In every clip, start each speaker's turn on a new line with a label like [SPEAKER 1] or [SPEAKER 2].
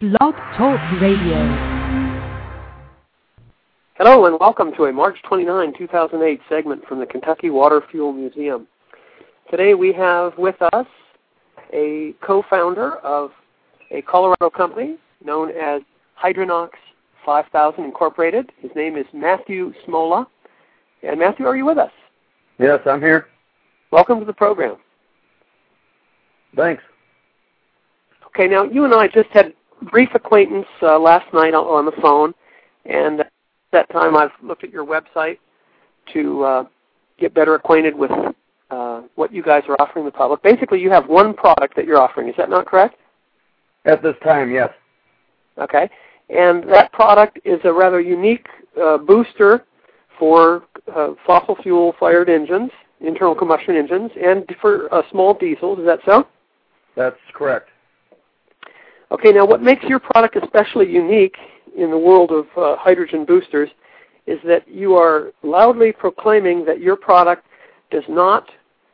[SPEAKER 1] Blog Talk Radio.
[SPEAKER 2] Hello and welcome to a March 29, 2008 segment from the Kentucky Water Fuel Museum. Today we have with us a co-founder of a Colorado company known as Hydronox 5000 Incorporated. His name is Matthew Smola. And Matthew, are you with us?
[SPEAKER 3] Yes, I'm here.
[SPEAKER 2] Welcome to the program.
[SPEAKER 3] Thanks.
[SPEAKER 2] Okay, now you and I just had brief acquaintance last night on the phone, and at that time I've looked at your website to get better acquainted with what you guys are offering the public. Basically, you have one product that you're offering. Is that not correct?
[SPEAKER 3] At this time, yes.
[SPEAKER 2] Okay, and that product is a rather unique booster for fossil fuel-fired engines, internal combustion engines, and for small diesels. Is that so?
[SPEAKER 3] That's correct.
[SPEAKER 2] Okay, now what makes your product especially unique in the world of hydrogen boosters is that you are loudly proclaiming that your product does not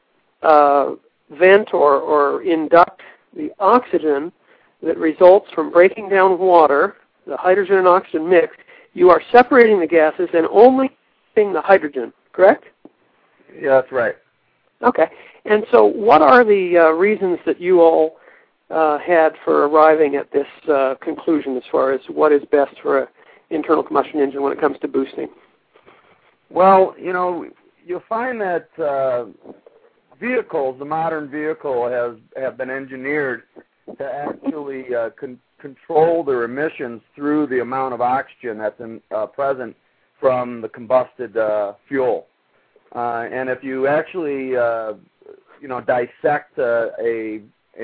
[SPEAKER 2] vent or induct the oxygen that results from breaking down water, the hydrogen and oxygen mix. You are separating the gases and only using the hydrogen, correct?
[SPEAKER 3] Yeah, that's right.
[SPEAKER 2] Okay, and so what are the reasons that you all had for arriving at this conclusion as far as what is best for an internal combustion engine when it comes to boosting?
[SPEAKER 3] Well, you'll find that vehicles, the modern vehicle, have been engineered to actually control their emissions through the amount of oxygen that's present from the combusted fuel. And if you actually, dissect a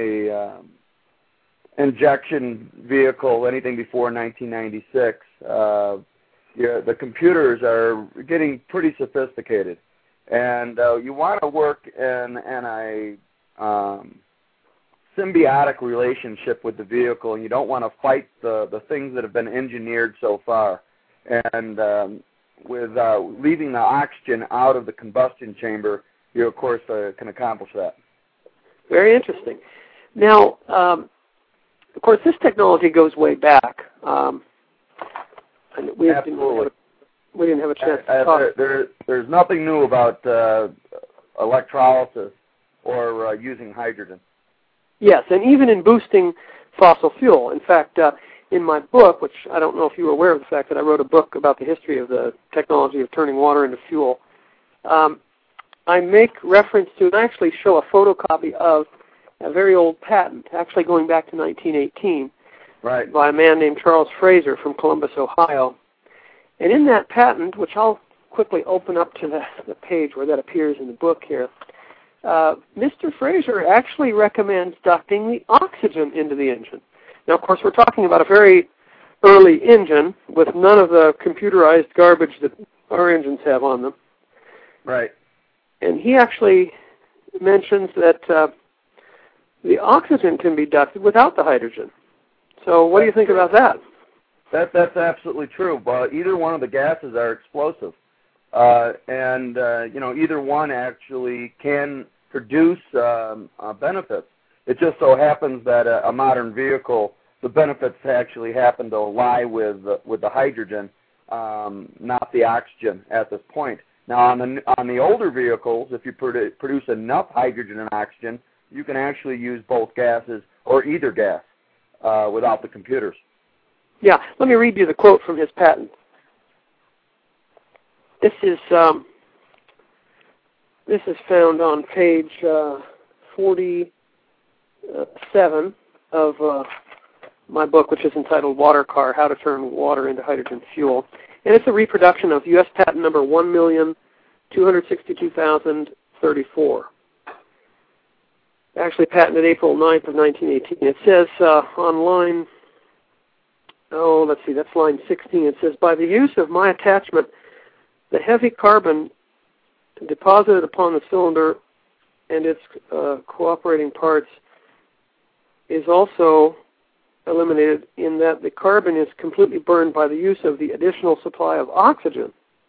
[SPEAKER 3] injection vehicle, anything before 1996, the computers are getting pretty sophisticated, and you want to work in a symbiotic relationship with the vehicle, and you don't want to fight the things that have been engineered so far. And with leaving the oxygen out of the combustion chamber, you of course can accomplish that. Very interesting.
[SPEAKER 2] Now, of course, this technology goes way back. And
[SPEAKER 3] Absolutely.
[SPEAKER 2] We didn't have a chance to talk.
[SPEAKER 3] There's nothing new about electrolysis or using hydrogen.
[SPEAKER 2] Yes, and even in boosting fossil fuel. In fact, in my book, which I don't know if you were aware of the fact that I wrote a book about the history of the technology of turning water into fuel, I make reference to and actually show a photocopy of a very old patent, actually going back to 1918,
[SPEAKER 3] right,
[SPEAKER 2] by a man named Charles Fraser from Columbus, Ohio. And in that patent, which I'll quickly open up to the page where that appears in the book here, Mr. Fraser actually recommends ducting the oxygen into the engine. Now, of course, we're talking about a very early engine with none of the computerized garbage that our engines have on them.
[SPEAKER 3] Right. And
[SPEAKER 2] he actually mentions that the oxygen can be ducted without the hydrogen. So what do you think about that?
[SPEAKER 3] That's absolutely true. But either one of the gases are explosive. And either one actually can produce benefits. It just so happens that a modern vehicle, the benefits actually happen to lie with the hydrogen, not the oxygen at this point. Now, on the older vehicles, if you produce enough hydrogen and oxygen, you can actually use both gases or either gas without the computers.
[SPEAKER 2] Yeah, let me read you the quote from his patent. This is found on page 47 of my book, which is entitled Water Car, How to Turn Water into Hydrogen Fuel. And it's a reproduction of U.S. patent number 1,262,034. Actually patented April 9th of 1918. It says on line, that's line 16. It says, by the use of my attachment, the heavy carbon deposited upon the cylinder and its cooperating parts is also eliminated in that the carbon is completely burned by the use of the additional supply of oxygen.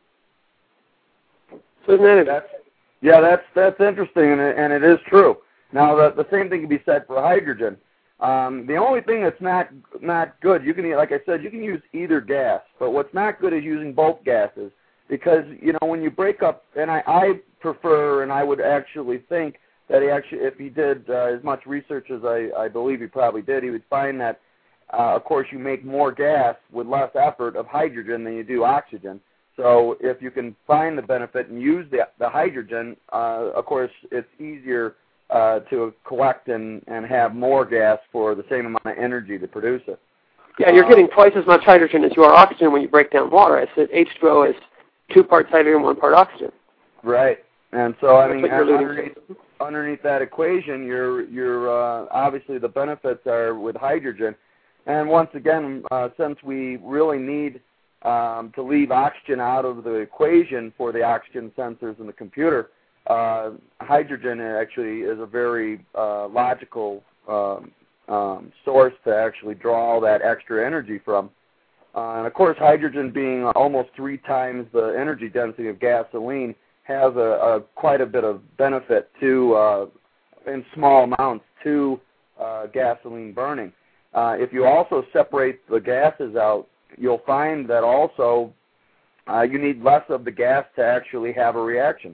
[SPEAKER 2] So isn't that interesting?
[SPEAKER 3] Yeah, that's interesting, and it is true. Now, the same thing can be said for hydrogen. The only thing that's not good, you can, like I said, you can use either gas, but what's not good is using both gases, because when you break up, and I prefer, and I would actually think that if he did as much research as I believe he probably did, he would find that, of course, you make more gas with less effort of hydrogen than you do oxygen. So if you can find the benefit and use the hydrogen, of course, it's easier to collect and have more gas for the same amount of energy to produce it.
[SPEAKER 2] Yeah, you're getting twice as much hydrogen as you are oxygen when you break down water. It's that H2O is 2 parts hydrogen, 1 part oxygen.
[SPEAKER 3] Right. And so, I
[SPEAKER 2] That's
[SPEAKER 3] mean, underneath that equation, you're obviously the benefits are with hydrogen. And once again, since we really need to leave oxygen out of the equation for the oxygen sensors in the computer, hydrogen actually is a very logical source to actually draw all that extra energy from. And of course, hydrogen being almost 3 times the energy density of gasoline has quite a bit of benefit to, in small amounts, to gasoline burning. If you also separate the gases out, you'll find that also you need less of the gas to actually have a reaction.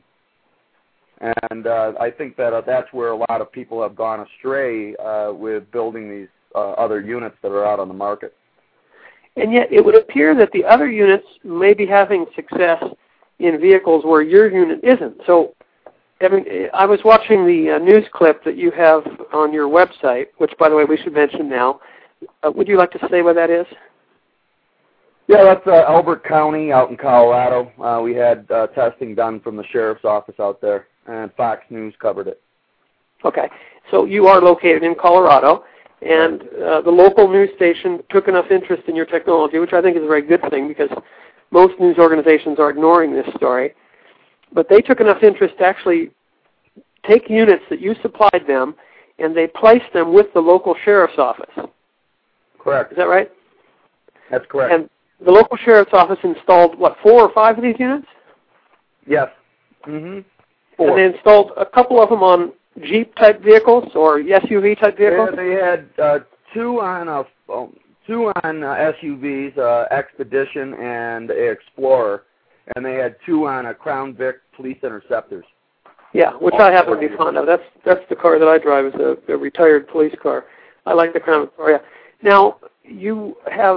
[SPEAKER 3] And I think that that's where a lot of people have gone astray with building these other units that are out on the market.
[SPEAKER 2] And yet it would appear that the other units may be having success in vehicles where your unit isn't. So, I was watching the news clip that you have on your website, which, by the way, we should mention now. Would you like to say what that is?
[SPEAKER 3] Yeah, that's Elbert County out in Colorado. We had testing done from the sheriff's office out there, and Fox News covered it.
[SPEAKER 2] Okay. So you are located in Colorado, and the local news station took enough interest in your technology, which I think is a very good thing, because most news organizations are ignoring this story. But they took enough interest to actually take units that you supplied them, and they placed them with the local sheriff's office.
[SPEAKER 3] Correct.
[SPEAKER 2] Is that right?
[SPEAKER 3] That's correct.
[SPEAKER 2] And the local sheriff's office installed, 4 or 5 of these units?
[SPEAKER 3] Yes. Mm-hmm. 4.
[SPEAKER 2] And they installed a couple of them on Jeep-type vehicles or SUV-type vehicles?
[SPEAKER 3] Yeah, they had 2 on SUVs, Expedition and Explorer, and they had 2 on a Crown Vic Police Interceptors.
[SPEAKER 2] Yeah, which I happen to be fond of. That's the car that I drive, is a retired police car. I like the Crown Victoria. Now, you have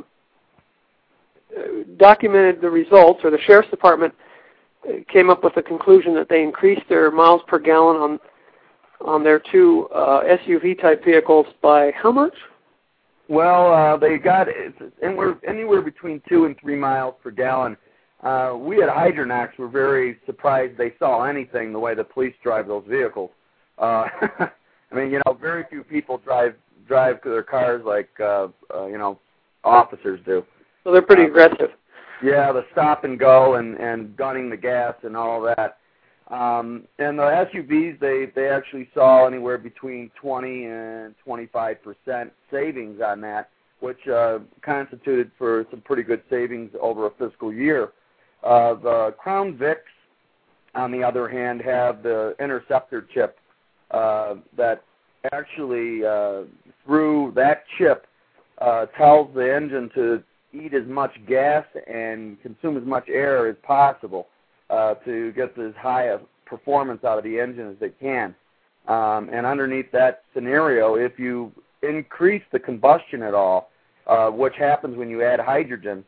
[SPEAKER 2] documented the results, or the Sheriff's Department came up with the conclusion that they increased their miles per gallon on their 2 SUV-type vehicles by how much?
[SPEAKER 3] Well, they got anywhere between 2 and 3 miles per gallon. We at Hydronax were very surprised they saw anything the way the police drive those vehicles. I mean, very few people drive their cars like officers do.
[SPEAKER 2] So they're pretty aggressive.
[SPEAKER 3] Yeah, the stop and go and gunning the gas and all that. And the SUVs, they actually saw anywhere between 20 and 25% savings on that, which constituted for some pretty good savings over a fiscal year. The Crown Vics, on the other hand, have the interceptor chip that actually, through that chip, tells the engine to eat as much gas and consume as much air as possible to get as high a performance out of the engine as they can. And underneath that scenario, if you increase the combustion at all, which happens when you add hydrogen,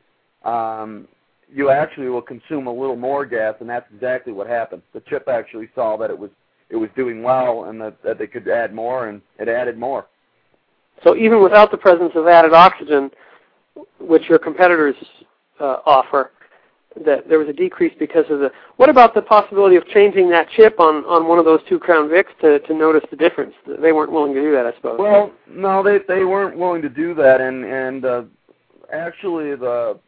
[SPEAKER 3] you actually will consume a little more gas, and that's exactly what happened. The chip actually saw that it was doing well and that they could add more, and it added more.
[SPEAKER 2] So even without the presence of added oxygen, which your competitors offer, that there was a decrease because of the... What about the possibility of changing that chip on one of those 2 Crown Vics to notice the difference? They weren't willing to do that, I suppose.
[SPEAKER 3] Well, no, they weren't willing to do that, and actually the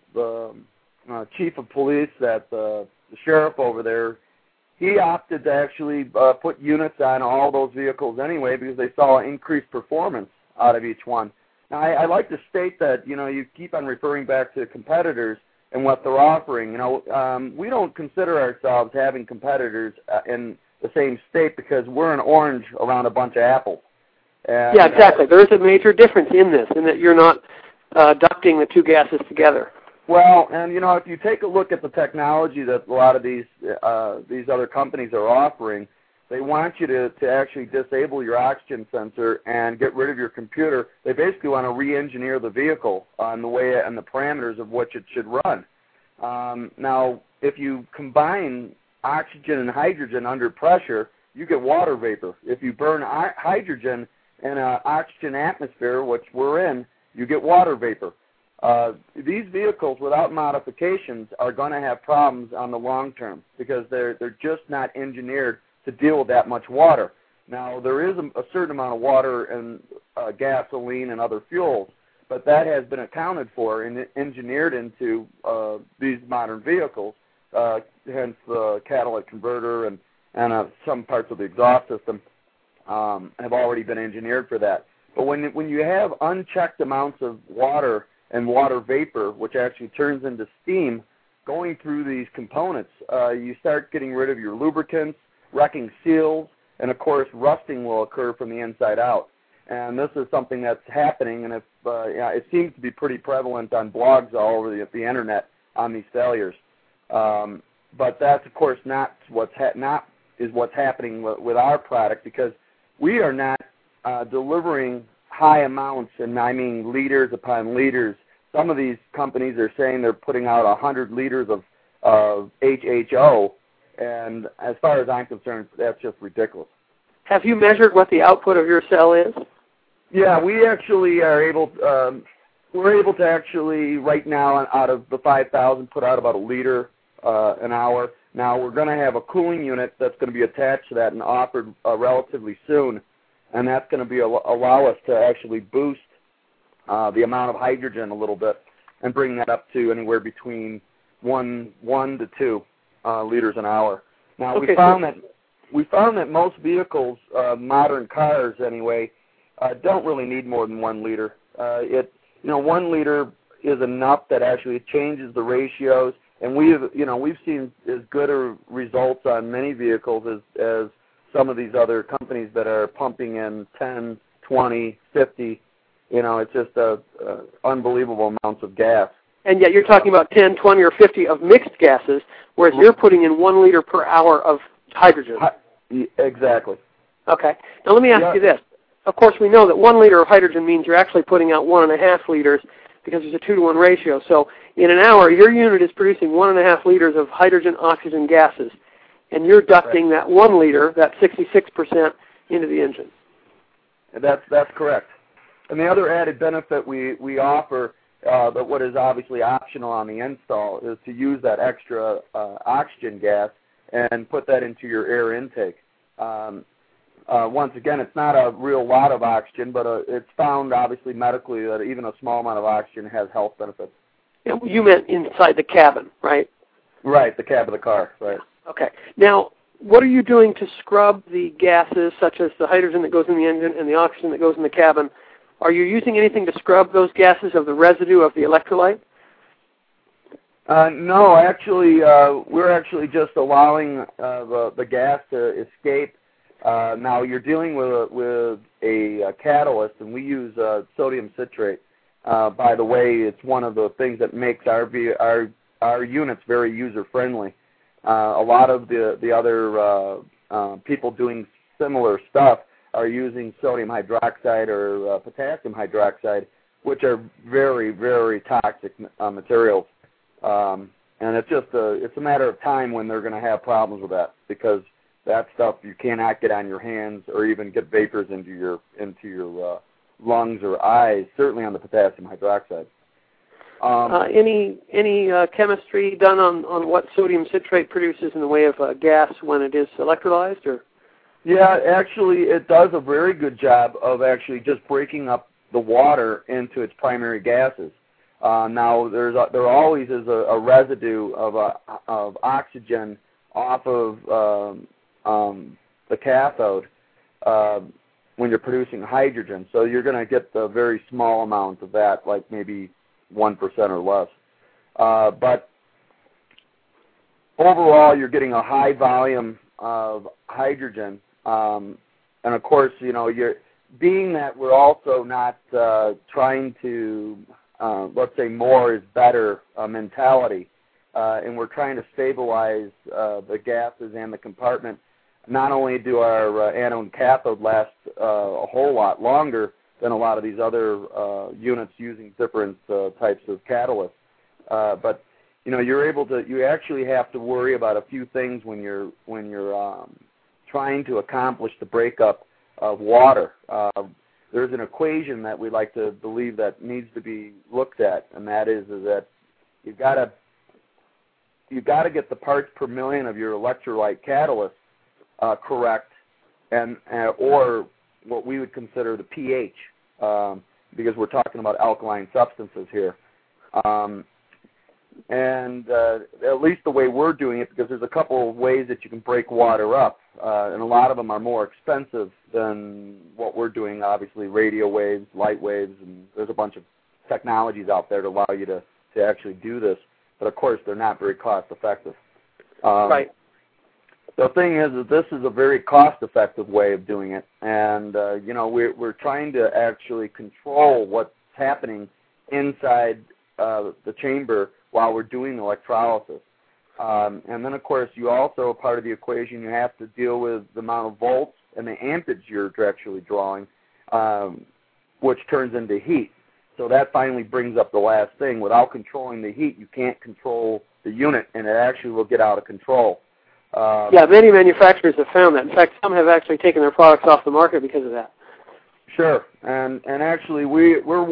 [SPEAKER 3] chief of police, the sheriff over there, he opted to actually put units on all those vehicles anyway because they saw increased performance out of each one. Now, I like to state that, you keep on referring back to competitors and what they're offering. We don't consider ourselves having competitors in the same state because we're an orange around a bunch of apples. And,
[SPEAKER 2] yeah, exactly. There is a major difference in this, in that you're not ducting the two gases together.
[SPEAKER 3] Well, and you know, if you take a look at the technology that a lot of these other companies are offering, they want you to actually disable your oxygen sensor and get rid of your computer. They basically want to re-engineer the vehicle on the way and the parameters of which it should run. Now, if you combine oxygen and hydrogen under pressure, you get water vapor. If you burn hydrogen in an oxygen atmosphere, which we're in, you get water vapor. These vehicles, without modifications, are going to have problems on the long term because they're just not engineered to deal with that much water. Now, there is a certain amount of water in gasoline and other fuels, but that has been accounted for and engineered into these modern vehicles, hence the catalytic converter and some parts of the exhaust system have already been engineered for that. But when you have unchecked amounts of water and water vapor, which actually turns into steam, going through these components, you start getting rid of your lubricants, wrecking seals, and of course rusting will occur from the inside out. And this is something that's happening, and it seems to be pretty prevalent on blogs all over the internet on these failures. But that's of course not what's happening with our product, because we are not delivering high amounts, and I mean liters upon liters. Some of these companies are saying they're putting out 100 liters of HHO, and as far as I'm concerned, that's just ridiculous.
[SPEAKER 2] Have you measured what the output of your cell is?
[SPEAKER 3] Yeah, we actually are able. We're able to actually right now, out of the 5,000, put out about a liter an hour. Now we're going to have a cooling unit that's going to be attached to that and offered relatively soon, and that's going to allow us to actually boost the amount of hydrogen a little bit and bring that up to anywhere between 1 to 2 liters an hour. Now
[SPEAKER 2] okay,
[SPEAKER 3] we found that most vehicles, modern cars anyway, don't really need more than 1 liter. 1 liter is enough that actually changes the ratios, and we've seen as good a results on many vehicles as some of these other companies that are pumping in 10, 20, 50. It's just unbelievable amounts of gas.
[SPEAKER 2] And yet you're talking about 10, 20, or 50 of mixed gases, whereas you're putting in 1 liter per hour of hydrogen.
[SPEAKER 3] Exactly.
[SPEAKER 2] Okay. Now let me ask you this. Of course, we know that 1 liter of hydrogen means you're actually putting out 1.5 liters because there's a 2-to-1 ratio. So in an hour, your unit is producing 1.5 liters of hydrogen-oxygen gases, and you're ducting that 1 liter, that 66%, into the engine.
[SPEAKER 3] That's correct. And the other added benefit we offer, but what is obviously optional on the install, is to use that extra oxygen gas and put that into your air intake. Once again, it's not a real lot of oxygen, but it's found obviously medically that even a small amount of oxygen has health benefits.
[SPEAKER 2] You meant inside the cabin, right?
[SPEAKER 3] Right, the cab of the car, right.
[SPEAKER 2] Okay. Now, what are you doing to scrub the gases, such as the hydrogen that goes in the engine and the oxygen that goes in the cabin? Are you using anything to scrub those gases of the residue of the electrolyte?
[SPEAKER 3] No, actually, we're actually just allowing the gas to escape. Now, you're dealing with a catalyst, and we use sodium citrate. By the way, it's one of the things that makes our units very user-friendly. A lot of the other people doing similar stuff are using sodium hydroxide or potassium hydroxide, which are very, very toxic materials. And it's a matter of time when they're going to have problems with that, because that stuff you cannot get on your hands or even get vapors into your lungs or eyes. Certainly on the potassium hydroxide.
[SPEAKER 2] Any chemistry done on what sodium citrate produces in the way of gas when it is electrolyzed, or?
[SPEAKER 3] Yeah, actually, it does a very good job of actually just breaking up the water into its primary gases. Now, there always is a residue of oxygen off of the cathode when you're producing hydrogen. So you're going to get a very small amount of that, like maybe 1% or less. But overall, you're getting a high volume of hydrogen. And of course, being that we're also not trying to, let's say, more is better mentality, and we're trying to stabilize the gases and the compartment, not only do our anode and cathode last a whole lot longer than a lot of these other units using different types of catalysts, but you actually have to worry about a few things when you're trying to accomplish the breakup of water. There's an equation that we like to believe that needs to be looked at, and that is that you've got to get the parts per million of your electrolyte catalyst correct, and or what we would consider the pH, because we're talking about alkaline substances here. And at least the way we're doing it, because there's a couple of ways that you can break water up, and a lot of them are more expensive than what we're doing, obviously radio waves, light waves, and there's a bunch of technologies out there to allow you to actually do this. But, of course, they're not very cost-effective.
[SPEAKER 2] Right.
[SPEAKER 3] The thing is that this is a very cost-effective way of doing it, and, we're trying to actually control what's happening inside the chamber while we're doing electrolysis. And then, of course, you also, part of the equation, you have to deal with the amount of volts and the ampage you're actually drawing, which turns into heat. So that finally brings up the last thing. Without controlling the heat, you can't control the unit, and it actually will get out of control.
[SPEAKER 2] Many manufacturers have found that. In fact, some have actually taken their products off the market because of that.
[SPEAKER 3] Sure, and actually we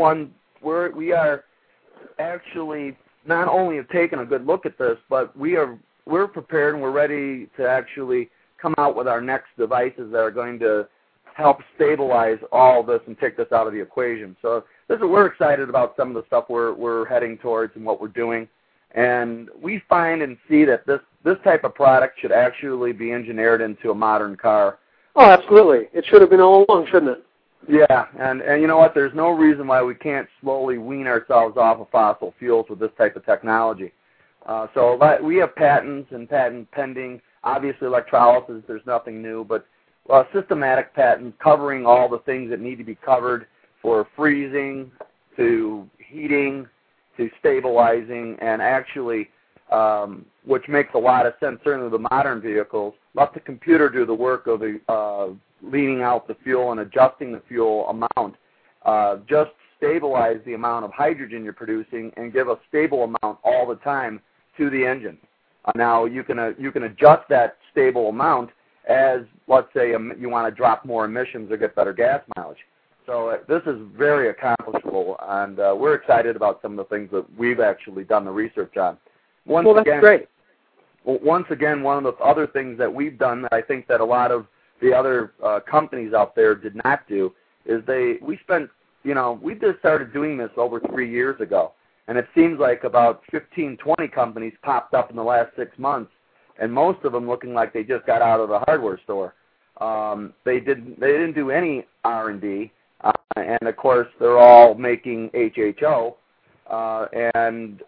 [SPEAKER 3] are actually not only have taken a good look at this, but we're prepared and we're ready to actually come out with our next devices that are going to help stabilize all this and take this out of the equation. So we're excited about some of the stuff we're heading towards and what we're doing. And we find and see that this type of product should actually be engineered into a modern car.
[SPEAKER 2] Oh, absolutely. It should have been all along, shouldn't it?
[SPEAKER 3] Yeah, and you know what? There's no reason why we can't slowly wean ourselves off of fossil fuels with this type of technology. So we have patents and patent pending. Obviously, electrolysis, there's nothing new, but systematic patents covering all the things that need to be covered for freezing to heating to stabilizing, and actually, which makes a lot of sense, certainly the modern vehicles, let the computer do the work of leaning out the fuel and adjusting the fuel amount. Just stabilize the amount of hydrogen you're producing and give a stable amount all the time to the engine. Now, you can adjust that stable amount as, let's say, you want to drop more emissions or get better gas mileage. So this is very accomplishable, and we're excited about some of the things that we've actually done the research on.
[SPEAKER 2] That's great.
[SPEAKER 3] Once again, one of the other things that we've done that I think that a lot of the other companies out there did not do is we just started doing this over 3 years ago, and it seems like about 15, 20 companies popped up in the last 6 months, and most of them looking like they just got out of the hardware store. They didn't do any R&D. And of course, they're all making HHO, and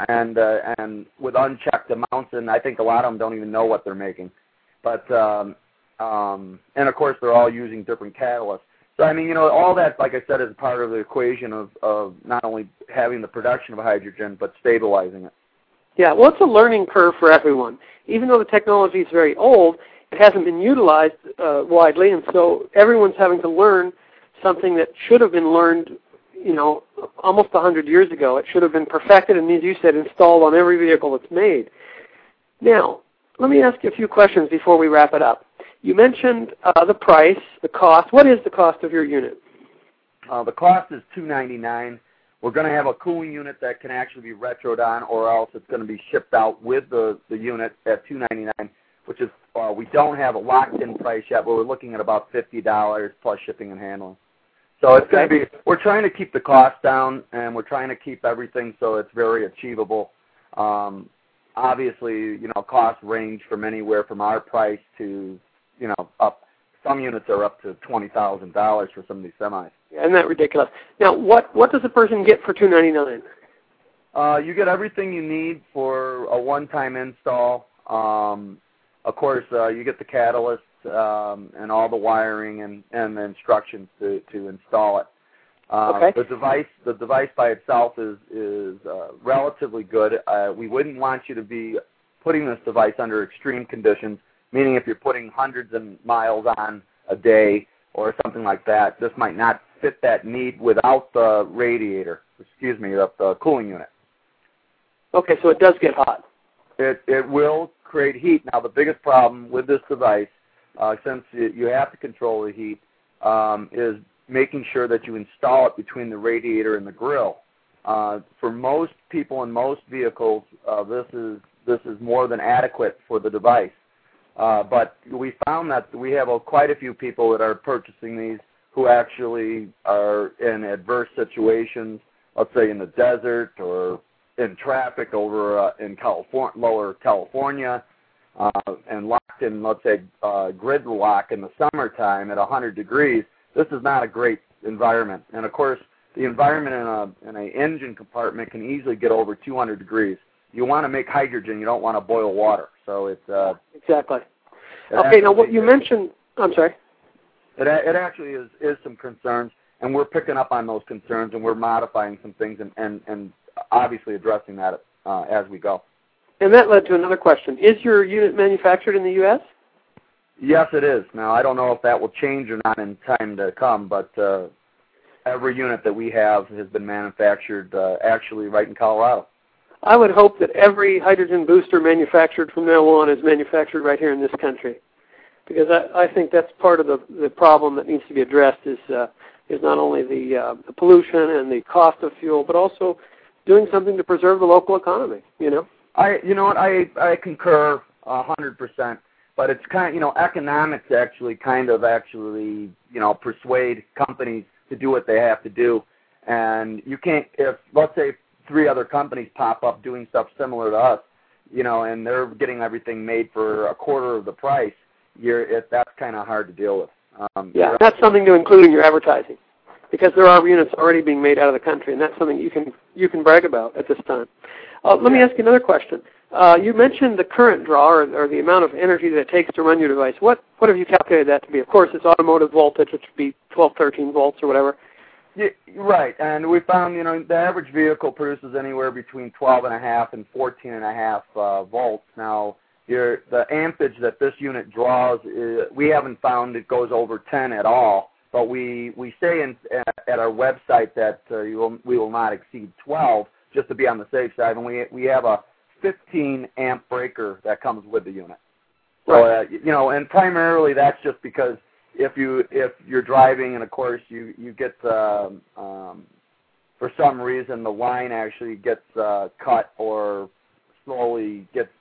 [SPEAKER 3] with unchecked amounts, and I think a lot of them don't even know what they're making. But and of course, they're all using different catalysts. So I mean, all that, like I said, is part of the equation of not only having the production of hydrogen but stabilizing it.
[SPEAKER 2] Yeah, well, it's a learning curve for everyone. Even though the technology is very old, it hasn't been utilized widely, and so everyone's having to learn something that should have been learned, almost 100 years ago. It should have been perfected and, as you said, installed on every vehicle that's made. Now, let me ask you a few questions before we wrap it up. You mentioned the price, the cost. What is the cost of your unit?
[SPEAKER 3] The cost is $299. We're going to have a cooling unit that can actually be retroed on, or else it's going to be shipped out with the unit at $299, which is we don't have a locked-in price yet, but we're looking at about $50 plus shipping and handling. So it's going to be, we're trying to keep the cost down, and we're trying to keep everything so it's very achievable. Obviously, costs range from anywhere from our price to, up. Some units are up to $20,000 for some of these semis.
[SPEAKER 2] Yeah, isn't that ridiculous? Now, what does a person get for $299?
[SPEAKER 3] You get everything you need for a one-time install. Of course, you get the catalyst, and all the wiring and the instructions to install it.
[SPEAKER 2] Okay.
[SPEAKER 3] The device by itself is relatively good. We wouldn't want you to be putting this device under extreme conditions, meaning if you're putting hundreds of miles on a day or something like that, this might not fit that need without the radiator, the cooling unit.
[SPEAKER 2] Okay, so it does get hot.
[SPEAKER 3] It will create heat. Now, the biggest problem with this device, since you have to control the heat, is making sure that you install it between the radiator and the grill. For most people in most vehicles, this is more than adequate for the device. But we found that we have quite a few people that are purchasing these who actually are in adverse situations, let's say in the desert or in traffic over in lower California, and locked in, let's say, gridlock in the summertime at 100 degrees. This is not a great environment. And, of course, the environment in an engine compartment can easily get over 200 degrees. You want to make hydrogen. You don't want to boil water. So it's
[SPEAKER 2] exactly. Okay, now what you mentioned, I'm sorry.
[SPEAKER 3] It actually is some concerns, and we're picking up on those concerns, and we're modifying some things and obviously addressing that as we go.
[SPEAKER 2] And that led to another question. Is your unit manufactured in the U.S.?
[SPEAKER 3] Yes, it is. Now, I don't know if that will change or not in time to come, but every unit that we have has been manufactured actually right in Colorado.
[SPEAKER 2] I would hope that every hydrogen booster manufactured from now on is manufactured right here in this country, because I think that's part of the problem that needs to be addressed is not only the pollution and the cost of fuel, but also doing something to preserve the local economy.
[SPEAKER 3] I concur 100%. But it's economics actually persuade companies to do what they have to do. And you can't, if, let's say, 3 other companies pop up doing stuff similar to us, and they're getting everything made for a quarter of the price, that's kind of hard to deal with.
[SPEAKER 2] That's something to include in your advertising, because there are units already being made out of the country, and that's something you can brag about at this time. Let me ask you another question. You mentioned the current draw, or the amount of energy that it takes to run your device. What have you calculated that to be? Of course, it's automotive voltage, which would be 12, 13 volts or whatever.
[SPEAKER 3] Yeah, right, and we found, the average vehicle produces anywhere between 12.5 and 14.5 volts. Now, the ampage that this unit draws, we haven't found it goes over 10 at all, but we say at our website that we will not exceed 12, just to be on the safe side, and we have a 15 amp breaker that comes with the unit.
[SPEAKER 2] Right.
[SPEAKER 3] So and primarily that's just because if you're driving and of course you get for some reason the line actually gets cut or slowly gets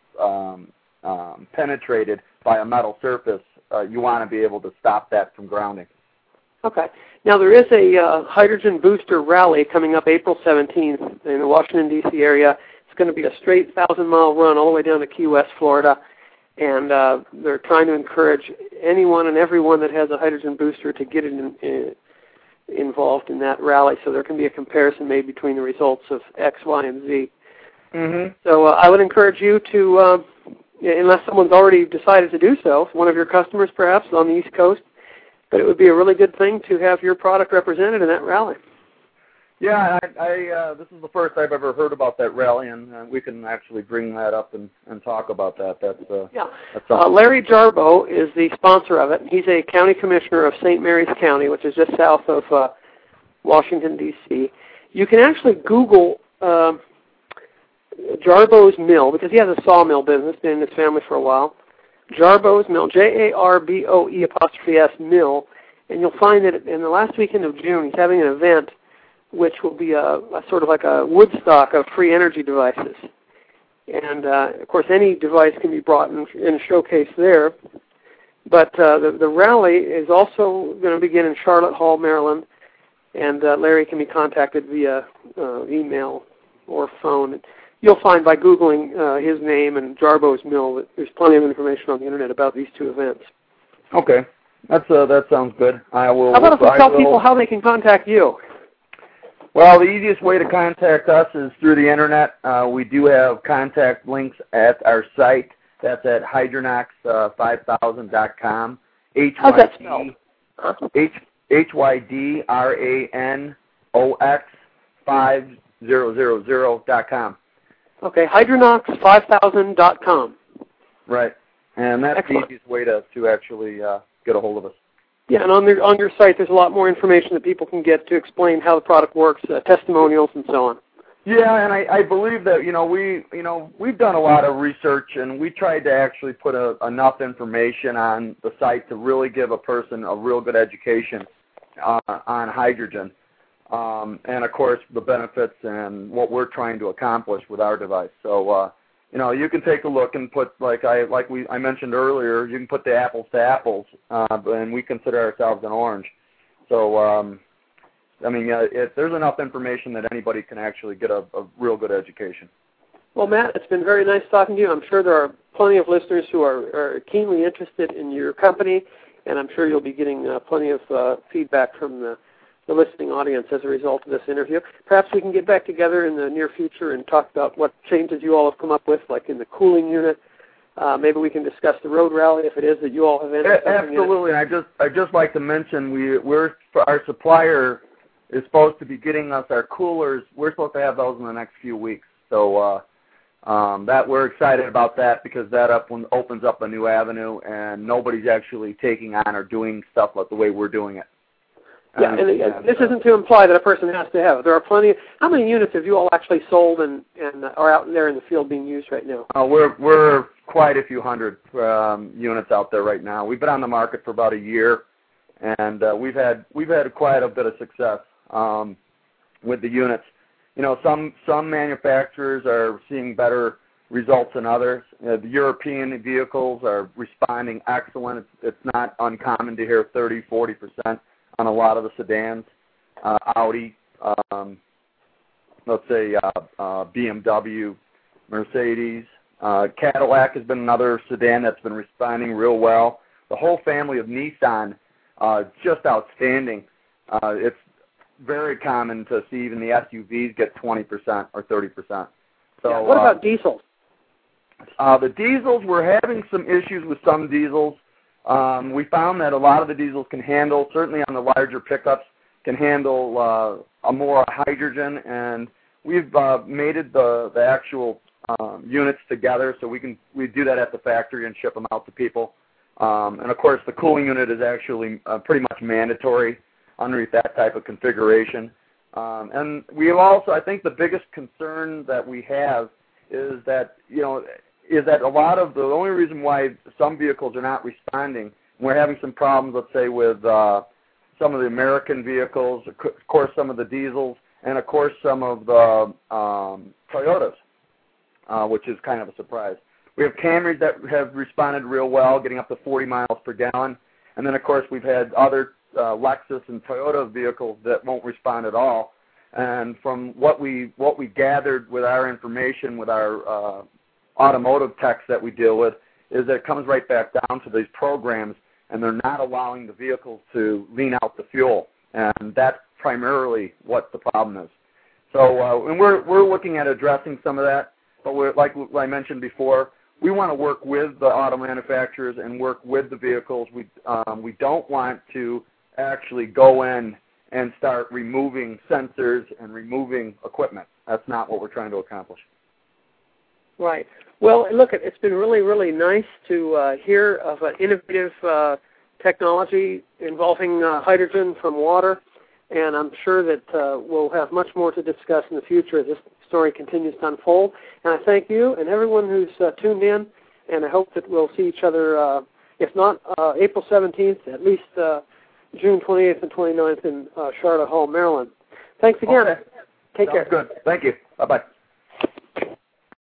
[SPEAKER 3] penetrated by a metal surface, you want to be able to stop that from grounding.
[SPEAKER 2] Okay. Now there is a hydrogen booster rally coming up April 17th in the Washington, D.C. area. It's going to be a straight 1,000-mile run all the way down to Key West, Florida, and they're trying to encourage anyone and everyone that has a hydrogen booster to get involved in that rally, so there can be a comparison made between the results of X, Y, and Z. Mm-hmm. So I would encourage you to, unless someone's already decided to do so, one of your customers perhaps on the East Coast, but it would be a really good thing to have your product represented in that rally.
[SPEAKER 3] Yeah, this is the first I've ever heard about that rally, and we can actually bring that up and talk about that. That's
[SPEAKER 2] Larry Jarboe is the sponsor of it. He's a county commissioner of St. Mary's County, which is just south of Washington, D.C. You can actually Google Jarboe's Mill, because he has a sawmill business, been in his family for a while. Jarboe's Mill, Jarboe' Mill, and you'll find that in the last weekend of June he's having an event which will be a sort of like a Woodstock of free energy devices. And, of course, any device can be brought in and showcased there. But the rally is also going to begin in Charlotte Hall, Maryland, and Larry can be contacted via email or phone. You'll find by Googling his name and Jarboe's Mill that there's plenty of information on the Internet about these two events.
[SPEAKER 3] Okay. That sounds good.
[SPEAKER 2] How about if we tell people how they can contact you?
[SPEAKER 3] Well, the easiest way to contact us is through the Internet. We do have contact links at our site. That's at hydronox5000.com.
[SPEAKER 2] How's that spelled?
[SPEAKER 3] HYDRANOX5000.com.
[SPEAKER 2] Okay, hydronox5000.com.
[SPEAKER 3] Right, and that's
[SPEAKER 2] Excellent.
[SPEAKER 3] the easiest way to actually get a hold of us.
[SPEAKER 2] Yeah, and on your site, there's a lot more information that people can get to explain how the product works, testimonials, and so on.
[SPEAKER 3] Yeah, and I believe that we've done a lot of research, and we tried to actually put enough information on the site to really give a person a real good education on hydrogen, and of course the benefits and what we're trying to accomplish with our device. So you can take a look and put I mentioned earlier, you can put the apples to apples, and we consider ourselves an orange. So. There's enough information that anybody can actually get a real good education.
[SPEAKER 2] Well, Matt, it's been very nice talking to you. I'm sure there are plenty of listeners who are keenly interested in your company, and I'm sure you'll be getting plenty of feedback from the listening audience as a result of this interview. Perhaps we can get back together in the near future and talk about what changes you all have come up with, like in the cooling unit. Maybe we can discuss the road rally if it is that you all have entered.
[SPEAKER 3] Absolutely. I'd just like to mention we're our supplier is supposed to be getting us our coolers. We're supposed to have those in the next few weeks. So that we're excited about that because that opens up a new avenue, and nobody's actually taking on or doing stuff like the way we're doing it.
[SPEAKER 2] Yeah, and this isn't to imply that a person has to have it. There are plenty. How many units have you all actually sold and are out there in the field being used right now?
[SPEAKER 3] We're quite a few hundred units out there right now. We've been on the market for about a year, and we've had quite a bit of success with the units. Some manufacturers are seeing better results than others. The European vehicles are responding excellent. It's not uncommon to hear 30-40% on a lot of the sedans. Audi, let's say BMW, Mercedes, Cadillac has been another sedan that's been responding real well. The whole family of Nissan, just outstanding. It's very common to see even the SUVs get 20% or 30%. So,
[SPEAKER 2] what about diesels?
[SPEAKER 3] The diesels, we're having some issues with some diesels. We found that a lot of the diesels can handle, certainly on the larger pickups, can handle a more hydrogen, and we've mated the actual units together so we do that at the factory and ship them out to people. And of course, the cooling unit is actually pretty much mandatory underneath that type of configuration. And we have also, I think the biggest concern that we have is that, a lot of the only reason why some vehicles are not responding, we're having some problems, let's say, with some of the American vehicles, of course some of the diesels, and of course some of the Toyotas, which is kind of a surprise. We have Camrys that have responded real well, getting up to 40 miles per gallon. And then, of course, we've had other Lexus and Toyota vehicles that won't respond at all. And from what we gathered with our information, with our automotive techs that we deal with, is that it comes right back down to these programs, and they're not allowing the vehicles to lean out the fuel. And that's primarily what the problem is. So, and we're looking at addressing some of that. But like I mentioned before, we want to work with the auto manufacturers and work with the vehicles. We don't want to actually go in and start removing sensors and removing equipment. That's not what we're trying to accomplish.
[SPEAKER 2] Right. Well, look, it's been really, really nice to hear of an innovative technology involving hydrogen from water, and I'm sure that we'll have much more to discuss in the future as this story continues to unfold. And I thank you and everyone who's tuned in, and I hope that we'll see each other, if not April 17th, at least June 28th and 29th in Charlotte Hall, Maryland. Thanks again.
[SPEAKER 3] Okay.
[SPEAKER 2] Take care.
[SPEAKER 3] Good. Thank you. Bye-bye.